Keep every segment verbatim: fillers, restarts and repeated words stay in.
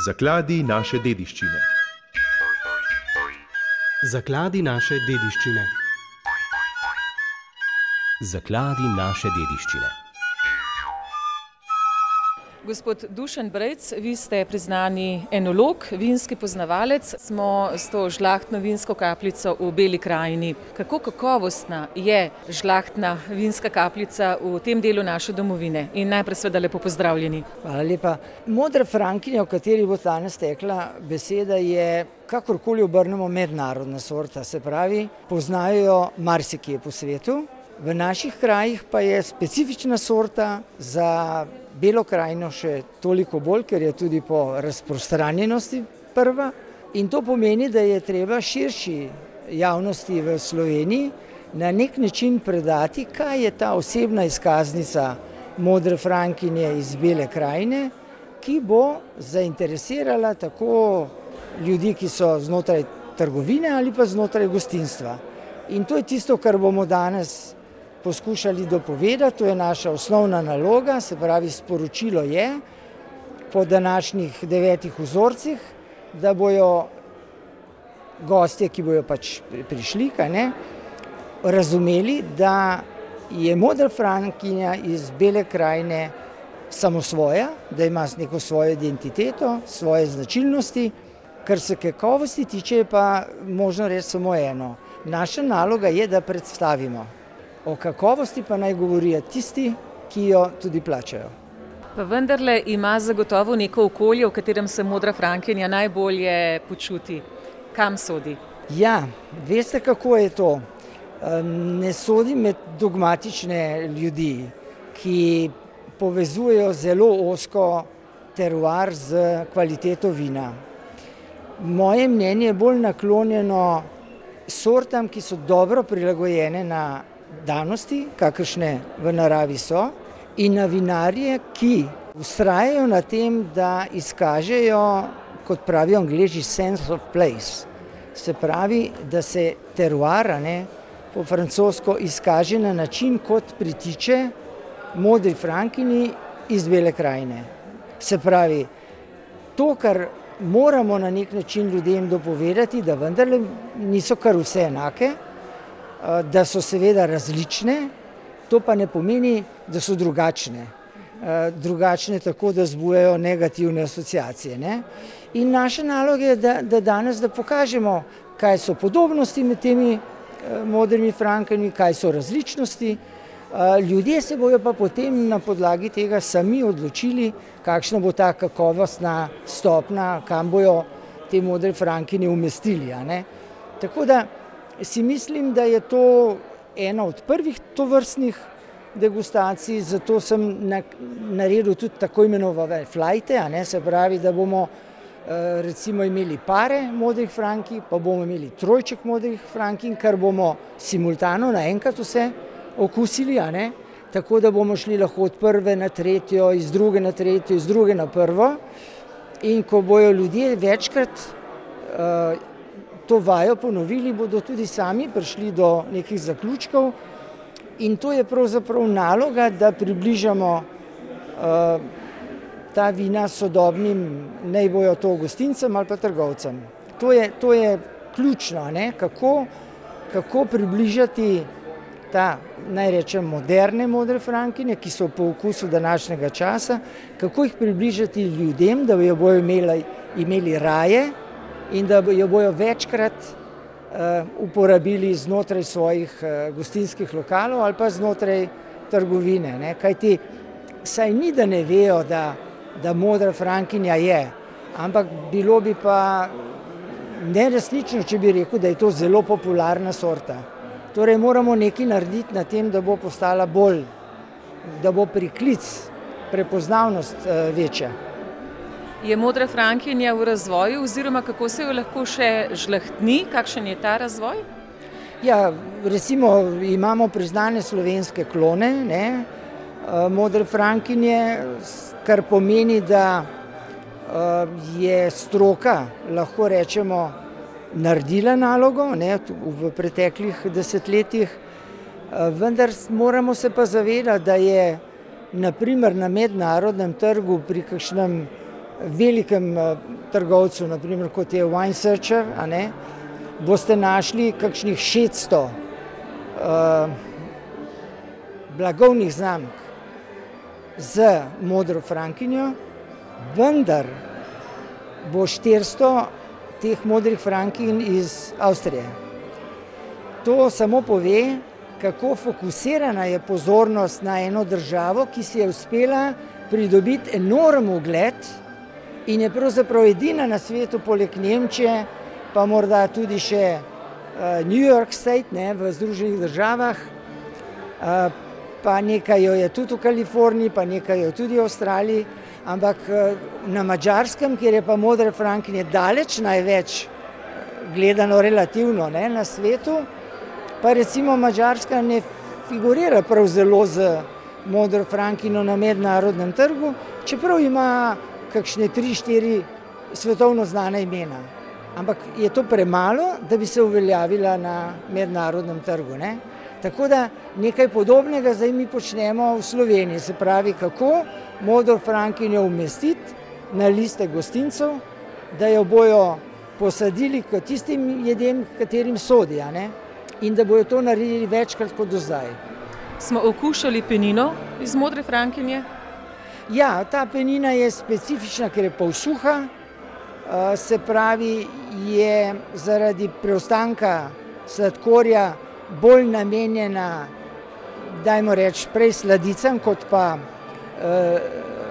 Zakladi naše dediščine. Zakladi naše dediščine. Zakladi naše dediščine. Gospod Dušan Brejc, vi ste priznani enolog, vinski poznavalec. Smo s to žlahtno vinsko kapljico v Beli krajini. Kako kakovostna je žlahtna vinska kapljica v tem delu naše domovine? In najprej seveda lepo pozdravljeni. Hvala lepa. Modra frankinja, o kateri bo danes tekla beseda, je kakorkoli obrnemo mednarodna sorta. Se pravi, poznajo marsikje po svetu. V naših krajih pa je specifična sorta, za Belo krajino še toliko bolj, ker je tudi po razprostranjenosti prva. In to pomeni, da je treba širši javnosti v Sloveniji na nek način predati, kaj je ta osebna izkaznica modre frankinje iz Bele krajine, ki bo zainteresirala tako ljudi, ki so znotraj trgovine ali pa znotraj gostinstva. In to je tisto, kar bomo danes poskušali dopovedati, to je naša osnovna naloga, se pravi, sporočilo je po današnjih devetih vzorcih, da bojo gostje, ki bojo pač prišli, kaj ne, razumeli, da je modra frankinja iz Bele krajine samosvoja, da ima neko svojo identiteto, svoje značilnosti. Kar se kakovosti tiče, pa možno reči samo eno. Naša naloga je, da predstavimo. O kakovosti pa naj govorijo tisti, ki jo tudi plačajo. Pa vendarle ima zagotovo neko okolje, v katerem se modra frankinja najbolje počuti. Kam sodi? Ja, veste, kako je to? Ne sodi med dogmatične ljudi, ki povezujejo zelo ozko teruar z kvaliteto vina. Moje mnenje je bolj naklonjeno sortam, ki so dobro prilagojene na danosti, kakršne v naravi so, in na vinarje, ki vztrajajo na tem, da izkažejo, kot pravijo Angleži, sense of place. Se pravi, da se teruar, ne, po francosko izkaže na način, kot pritiče modri frankinji iz Bele krajine. Se pravi, to, kar moramo na nek način ljudem dopovedati, da vendarle niso kar vse enake, da so seveda različne, to pa ne pomeni, da so drugačne. Drugačne tako, da zbujajo negativne asociacije. Ne? In naša naloga je, da, da danes da pokažemo, kaj so podobnosti med temi modrimi frankinji, kaj so različnosti. Ljudje se bojo pa potem na podlagi tega sami odločili, kakšna bo ta kakovostna stopnja, kam bojo te modre frankinje umestili. A ne? Tako da si mislim, da je to ena od prvih tovrstnih degustacij, zato sem naredil tudi tako imenovane flajte, a ne, se pravi, da bomo recimo imeli pare modrih frankinj, pa bomo imeli trojček modrih frankinj, kar bomo simultano naenkrat vse okusili, a ne, tako da bomo šli lahko od prve na tretjo, iz druge na tretjo, iz druge na prvo. In ko bojo ljudje večkrat uh, to vajo ponovili, bodo tudi sami prišli do nekih zaključkov in to je pravzaprav naloga, da približamo uh, ta vina sodobnim, naj bojo to gostincem ali pa trgovcem. To je, to je ključno, ne? Kako, kako približati ta, naj rečem, moderne modre frankinje, ki so po okusu današnjega časa, kako jih približati ljudem, da jo bojo imeli, imeli raje, in da jo bojo večkrat uh, uporabili znotraj svojih uh, gostinskih lokalov ali pa znotraj trgovine. Ne? Kajti saj ni, da ne vejo, da, da modra frankinja je, ampak bilo bi pa neresnično, če bi rekel, da je to zelo popularna sorta. Torej moramo nekaj narediti na tem, da bo postala bolj, da bo priklic, prepoznavnost uh, večja. Je modra frankinja v razvoju oziroma kako se jo lahko še žlahtni? Kakšen je ta razvoj? Ja, recimo imamo priznane slovenske klone, ne, modre frankinje, kar pomeni, da je stroka, lahko rečemo, naredila nalogo, ne, v preteklih desetletjih, vendar moramo se pa zavedati, da je na primer na mednarodnem trgu pri kakšnem velikem trgovcev, naprimer kot je Wine Searcher, a ne, boste našli kakšnih šeststo uh, blagovnih znamk z modro frankinjo, vendar bo štiristo teh modrih frankinj iz Avstrije. To samo pove, kako fokusirana je pozornost na eno državo, ki si je uspela pridobiti enormen ugled in je pravzaprav edina na svetu, poleg Nemčije, pa morda tudi še New York State, ne, v Združenih državah, pa nekaj jo je tudi v Kaliforniji, pa nekaj jo tudi v Avstraliji, ampak na Madžarskem, kjer je pa modre frankinje daleč največ gledano relativno, ne, na svetu, pa recimo Madžarska ne figurira prav zelo z modro frankinjo na mednarodnem trgu, čeprav ima kakšne tri, štiri svetovno znana imena. Ampak je to premalo, da bi se uveljavila na mednarodnem trgu, ne? Tako da nekaj podobnega zdaj mi počnemo v Sloveniji, se pravi, kako modro frankinjo umestiti na liste gostincev, da jo bojo posadili k tistim jedem, katerim sodi, a ne? In da bojo to naredili večkrat kot do zdaj. Smo okušali penino iz modre frankinje? Ja, ta penina je specifična, ker je polsuha, se pravi, je zaradi preostanka sladkorja bolj namenjena, dajmo reči, prej sladicam, kot pa eh,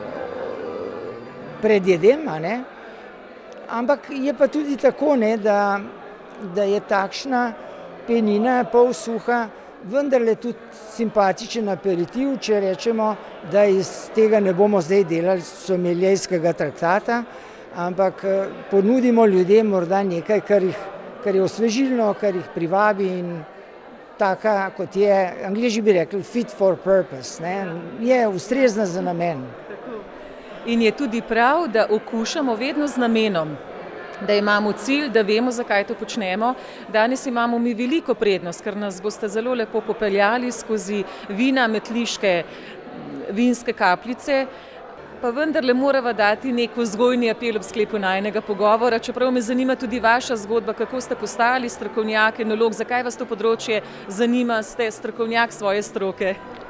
predjedem, a ne? Ampak je pa tudi tako, ne, da, da je takšna penina polsuha vendarle tudi simpatičen aperitiv, če rečemo, da iz tega ne bomo zdaj delali someljejskega traktata, ampak ponudimo ljudem morda nekaj, kar, jih, kar je osvežilno, kar jih privabi in taka, kot je, Angleži bi rekli, fit for purpose, ne? Je ustrezna za namen. In je tudi prav, da okušamo vedno z namenom, da imamo cilj, da vemo, zakaj to počnemo. Danes imamo mi veliko prednost, ker nas boste zelo lepo popeljali skozi vina metliške vinske kapljice, pa vendarle morava dati nek vzgojni apel ob sklepu najinega pogovora, čeprav me zanima tudi vaša zgodba, kako ste postali strokovnjak, enolog, zakaj vas to področje zanima, ste strokovnjak svoje stroke?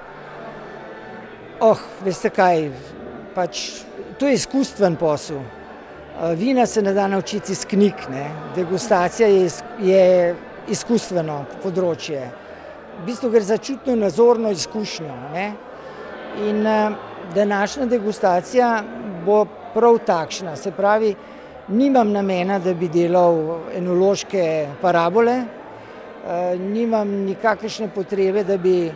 Oh, veste kaj, pač to je izkustven posel. Vina se ne da naučiti iz knjig, ne. Degustacija je, je izkustveno področje. V bistvu gre za čutno nazorno izkušnjo, ne. In današnja degustacija bo prav takšna, se pravi, nimam namena, da bi delal enološke parabole, nimam nikakršne potrebe, da bi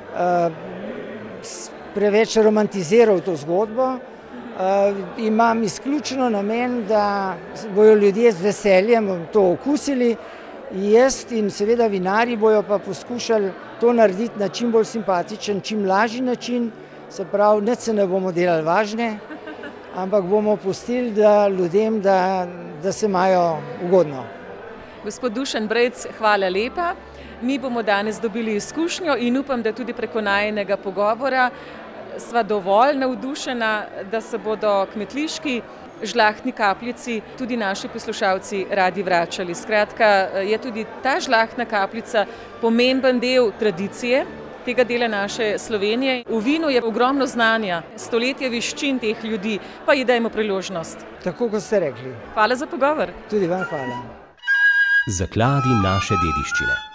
preveč romantiziral to zgodbo. Uh, imam izključno namen, da bojo ljudje z veseljem to okusili, jaz in seveda vinarji bojo pa poskušali to narediti na čim bolj simpatičen, čim lažji način, se pravi, nič se ne bomo delali važne, ampak bomo pustili da ljudem, da, da se imajo ugodno. Gospod Dušan Brejc, hvala lepa. Mi bomo danes dobili izkušnjo in upam, da tudi preko najinega pogovora sva dovolj navdušena, da se bodo k metliški žlahtni kapljici tudi naši poslušalci radi vračali. Skratka, je tudi ta žlahtna kapljica pomemben del tradicije tega dela naše Slovenije. V vinu je ogromno znanja, stoletje veščin teh ljudi, pa ji dajmo priložnost. Tako, kot ste rekli. Hvala za pogovor. Tudi vam hvala. Zakladi naše dediščine.